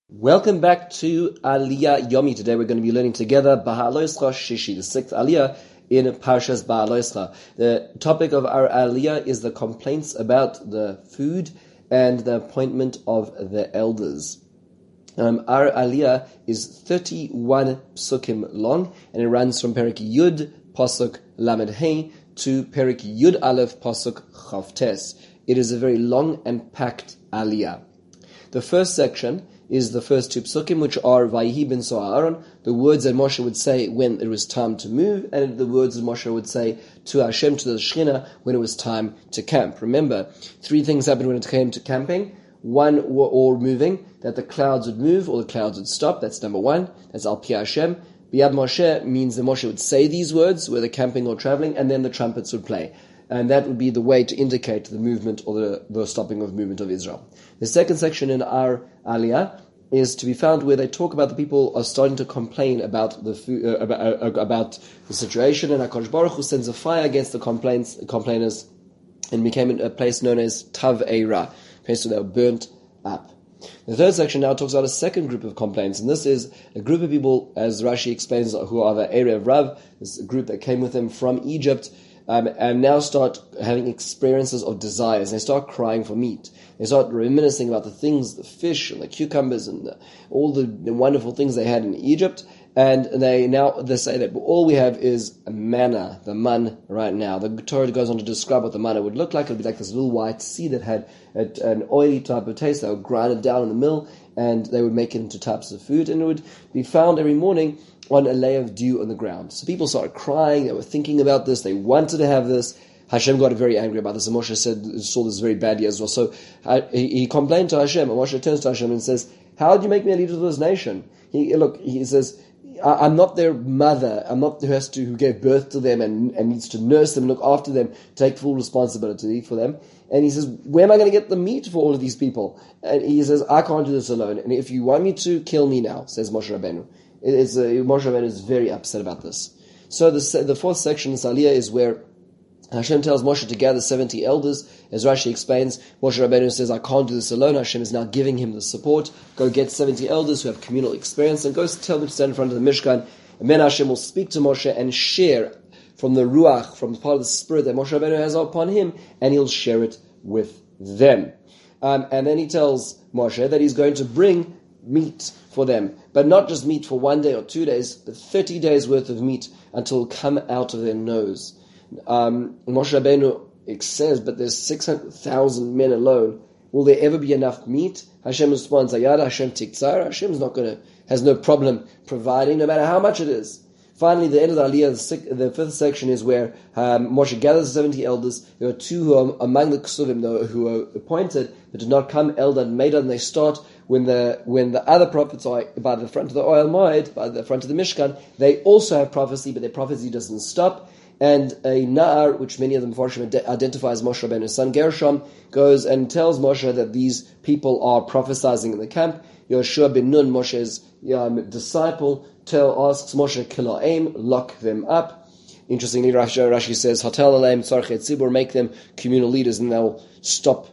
Welcome back to Aliyah Yomi. Today we're going to be learning together Beha'aloscha Shishi, the sixth Aliyah in Parshas Beha'aloscha. The topic of our Aliyah is the complaints about the food and the appointment of the elders. Our Aliyah is 31 psukim long, and it runs from Perik Yud Pasuk Lamed Hey to Perik Yud Aleph Pasuk Chav Tes. It is a very long and packed Aliyah. The first section is the first two psukim, which are Vayihi ben Aaron, the words that Moshe would say when it was time to move, and the words that Moshe would say to Hashem, to the Shekhinah, when it was time to camp. Remember, three things happened when it came to camping. One, or moving, that the clouds would move or the clouds would stop. That's number one. That's Al Pi Hashem. Biyad Moshe means that Moshe would say these words, whether camping or traveling, and then the trumpets would play. And that would be the way to indicate the movement or the stopping of movement of Israel. The second section in our Aliyah is to be found where they talk about the people are starting to complain about the food, about the situation, and HaKadosh Baruch Hu sends a fire against the complainers, and became a place known as Tav Eira, a place where they were burnt up. The third section now talks about a second group of complaints, and this is a group of people, as Rashi explains, who are the Erev Rav, this group that came with them from Egypt, and now start having experiences of desires. They start crying for meat. They start reminiscing about the things, the fish and the cucumbers and all the wonderful things they had in Egypt. And they say that all we have is manna, the man right now. The Torah goes on to describe what the manna would look like. It would be like this little white seed that had an oily type of taste. They would grind it down in the mill and they would make it into types of food. And it would be found every morning on a layer of dew on the ground. So people started crying, they were thinking about this, they wanted to have this. Hashem got very angry about this, and Moshe saw this very badly as well. So he complained to Hashem, and Moshe turns to Hashem and says, how did you make me a leader of this nation? He says, I'm not their mother, I'm not who gave birth to them and needs to nurse them, look after them, take full responsibility for them. And he says, where am I going to get the meat for all of these people? And he says, I can't do this alone, and if you want me to, kill me now, says Moshe Rabbeinu. Moshe Rabbeinu is very upset about this. So the fourth section in Aliyah is where Hashem tells Moshe to gather 70 elders. As Rashi explains, Moshe Rabbeinu says, I can't do this alone. Hashem is now giving him the support. Go get 70 elders who have communal experience and go tell them to stand in front of the Mishkan. And then Hashem will speak to Moshe and share from the Ruach, from the part of the Spirit that Moshe Rabbeinu has upon him, and he'll share it with them. And then he tells Moshe that he's going to bring meat for them, but not just meat for 1 day or 2 days, but 30 days worth of meat until it come out of their nose. Moshe Rabbeinu says, but there's 600,000 men alone. Will there ever be enough meat? Hashem responds, Ayada Hashem tiktzar. Hashem has no problem providing, no matter how much it is. Finally, the end of the Aliyah, the fifth section, is where Moshe gathers 70 elders. There are two who are among the Ksuvim, who are appointed, but did not come, Eldad and Medad, and they start when the other prophets are by the front of the Ohel Moed, by the front of the Mishkan. They also have prophecy, but their prophecy doesn't stop. And a Na'ar, which many of them identify as Moshe Rabbeinu's son, Gershom, goes and tells Moshe that these people are prophesying in the camp. Yoshua ben Nun, Moshe's disciple, asks Moshe, Kila'im, lock them up. Interestingly, Rashi says, Hatel Aleim Tzarchet Tzibur, make them communal leaders, and they'll stop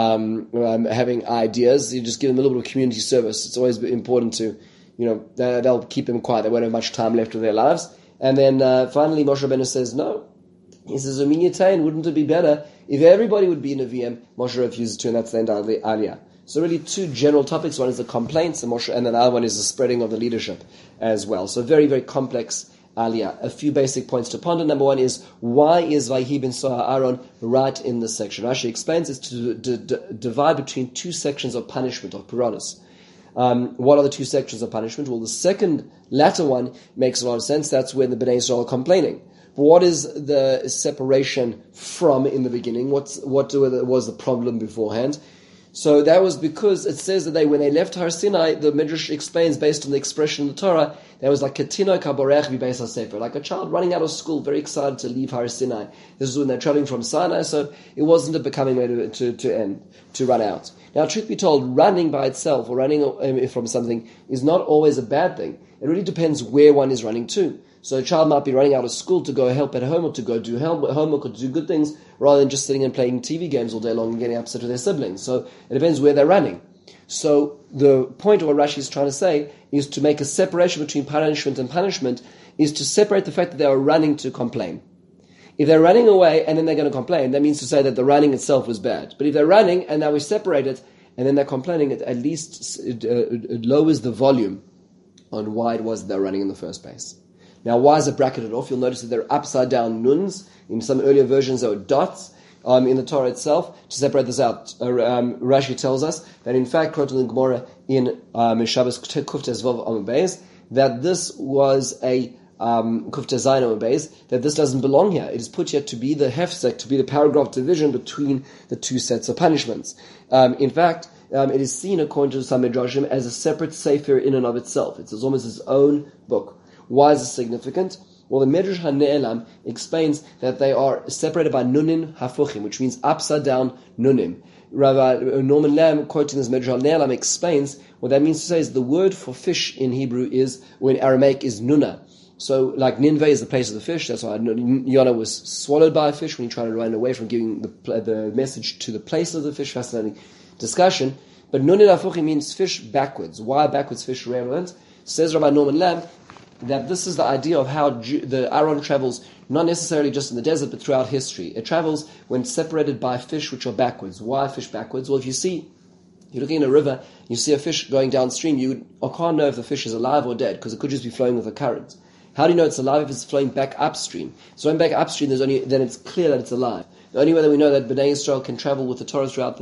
having ideas. You just give them a little bit of community service. It's always important to, they'll keep them quiet. They won't have much time left of their lives. And then finally Moshe Rabbeinu says, no. He says, wouldn't it be better if everybody would be Nevi'im? Moshe refuses to, and that's the end of the Aliyah. So really two general topics. One is the complaints, and then the other one is the spreading of the leadership as well. So very, very complex Aliyah. A few basic points to ponder. Number one is, why is Vayihi ben Aaron right in this section? Rashi explains it's to divide between two sections of punishment, of Puranos. What are the two sections of punishment? Well, the second latter one makes a lot of sense. That's when the Bnei Israel are complaining. But what is the separation from in the beginning? What was the problem beforehand? So that was because it says that when they left Har Sinai, the Midrash explains, based on the expression in the Torah, there was like Ketino Kaborech V'Beis HaSefer, like a child running out of school, very excited to leave Har Sinai. This is when they're traveling from Sinai, so it wasn't a becoming way to run out. Now, truth be told, running by itself or running from something is not always a bad thing. It really depends where one is running to. So a child might be running out of school to go help at home or to go do homework or to do good things rather than just sitting and playing TV games all day long and getting upset with their siblings. So it depends where they're running. So the point of what Rashi is trying to say is to make a separation between punishment and punishment, is to separate the fact that they are running to complain. If they're running away and then they're going to complain, that means to say that the running itself was bad. But if they're running and now we separate it and then they're complaining, it at least it lowers the volume on why it was they're running in the first place. Now, why is it bracketed off? You'll notice that there are upside down nuns. In some earlier versions, there were dots in the Torah itself. To separate this out, Rashi tells us that in fact, quoted in Gemara in Shabbos Kuftes Vav Amud Beis, that this was a Kuftes Zayin Amud Beis, that this doesn't belong here. It is put here to be the hefsek, to be the paragraph division between the two sets of punishments. In fact, it is seen, according to some Midrashim, as a separate sefer in and of itself. It's almost its own book. Why is this significant? Well, the Midrash HaNe'elam explains that they are separated by nunin hafuchim, which means upside down nunim. Rabbi Norman Lamb, quoting this Midrash HaNe'elam, explains what that means to say is the word for fish in Hebrew is, or in Aramaic, is nuna. So, like Nineveh is the place of the fish, that's why Yonah was swallowed by a fish when he tried to run away from giving the message to the place of the fish. Fascinating discussion. But nunin hafuchim means fish backwards. Why backwards fish relevant? Says Rabbi Norman Lamb that this is the idea of how the Aaron travels, not necessarily just in the desert, but throughout history. It travels when separated by fish which are backwards. Why fish backwards? Well, if you're looking in a river, you see a fish going downstream, you can't know if the fish is alive or dead, because it could just be flowing with the current. How do you know it's alive if it's flowing back upstream? So when back upstream, then it's clear that it's alive. The only way that we know that Bnei Yisrael can travel with the Torah throughout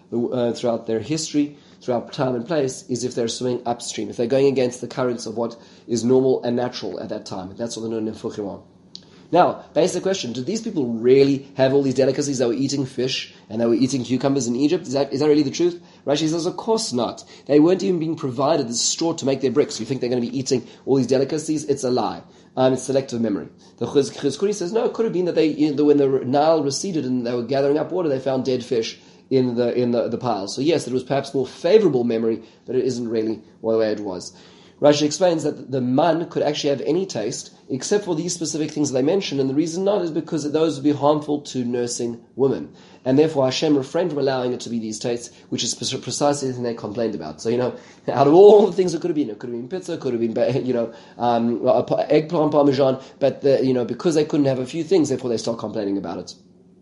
their history, throughout time and place, is if they're swimming upstream, if they're going against the currents of what is normal and natural at that time. That's what the Nun Nefuchim are. Now, basic question, did these people really have all these delicacies? They were eating fish and they were eating cucumbers in Egypt? Is that really the truth? Rashi says, of course not. They weren't even being provided the straw to make their bricks. You think they're going to be eating all these delicacies? It's a lie. It's selective memory. The Chizkuni says, no, it could have been that when the Nile receded and they were gathering up water, they found dead fish in the pile. So yes, it was perhaps more favorable memory, but it isn't really the way it was. Rashi explains that the man could actually have any taste, except for these specific things that they mentioned, and the reason not is because those would be harmful to nursing women. And therefore Hashem refrained from allowing it to be these tastes, which is precisely the thing they complained about. So, out of all the things it could have been pizza, could have been, eggplant parmesan, but, because they couldn't have a few things, therefore they start complaining about it.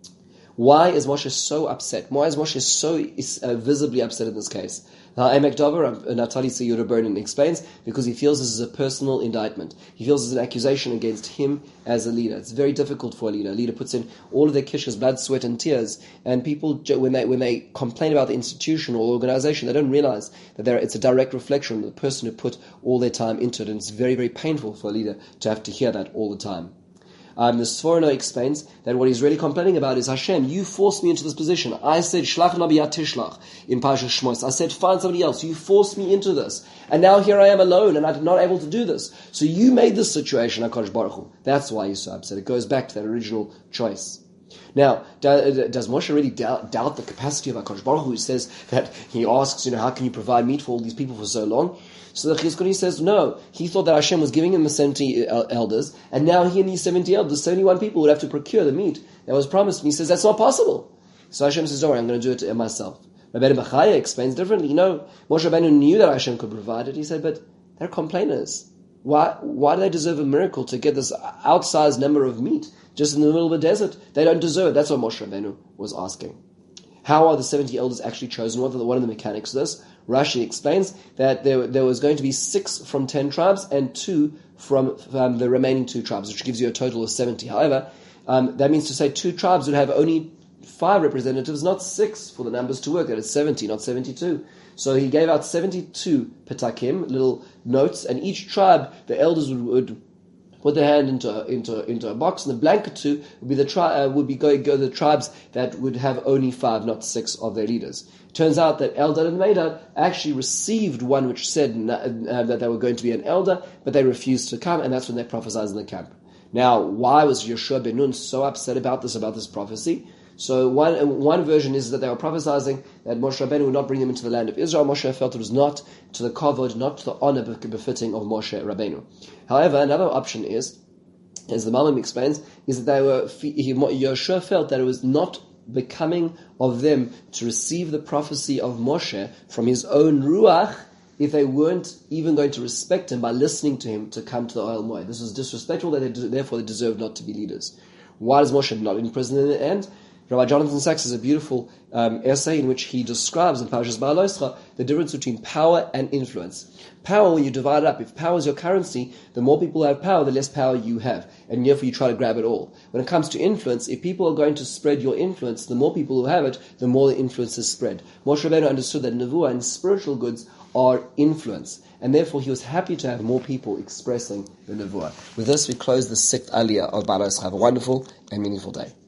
Why is Moshe so upset? Why is Moshe so visibly upset in this case? Emek Dover, Natali Seyuda Bernin explains, because he feels this is a personal indictment. He feels it's an accusation against him as a leader. It's very difficult for a leader. A leader puts in all of their kishkas, blood, sweat, and tears, and people, when they complain about the institution or organization, they don't realize that it's a direct reflection of the person who put all their time into it, and it's very, very painful for a leader to have to hear that all the time. The Sforno explains that what he's really complaining about is, Hashem, you forced me into this position. I said, Shlach Nabiyat Tishlach in Parashat Shmos. I said, find somebody else. You forced me into this. And now here I am alone, and I'm not able to do this. So you made this situation, HaKadosh Baruch Hu. That's why he's so upset. It goes back to that original choice. Now, does Moshe really doubt the capacity of HaKadosh Baruch Hu, who says that he asks, how can you provide meat for all these people for so long? So the Chizkuni says, no, he thought that Hashem was giving him the 70 elders, and now he and these 70 elders, 71 people would have to procure the meat that was promised. And he says, that's not possible. So Hashem says, don't worry, I'm going to do it myself. Rabbeinu Bechaya explains differently. Moshe Rabbeinu knew that Hashem could provide it. He said, but they're complainers. Why do they deserve a miracle to get this outsized number of meat just in the middle of the desert? They don't deserve it. That's what Moshe Rabbeinu was asking. How are the 70 elders actually chosen? What are the mechanics of this? Rashi explains that there was going to be 6 from 10 tribes and 2 from the remaining 2 tribes, which gives you a total of 70. However, that means to say 2 tribes would have only 5 representatives, not 6 for the numbers to work. That is 70, not 72. So he gave out 72 petakim, little notes, and each tribe, the elders would put their hand into a box, and the blanket 2 would be the tribes that would have only 5, not 6 of their leaders. It turns out that Eldad and Medad actually received one which said that they were going to be an elder, but they refused to come, and that's when they prophesied in the camp. Now, why was Yeshua ben Nun so upset about this prophecy? So one version is that they were prophesying that Moshe Rabbeinu would not bring them into the land of Israel. Moshe felt it was not to the kavod, not to the honor befitting of Moshe Rabbeinu. However, another option is, as the Malbim explains, is that Yeshua felt that it was not becoming of them to receive the prophecy of Moshe from his own Ruach if they weren't even going to respect him by listening to him to come to the Ohel Moed. This was disrespectful, therefore they deserve not to be leaders. Why does Moshe not in prison in the end? Rabbi Jonathan Sachs has a beautiful essay in which he describes in Parshas Ba'aloscha the difference between power and influence. Power, when you divide it up, if power is your currency, the more people have power, the less power you have, and therefore you try to grab it all. When it comes to influence, if people are going to spread your influence, the more people who have it, the more the influence is spread. Moshe Rabbeinu understood that Nevuah and spiritual goods are influence, and therefore he was happy to have more people expressing the Nevuah. With this, we close the 6th Aliyah of Ba'aloscha. Have a wonderful and meaningful day.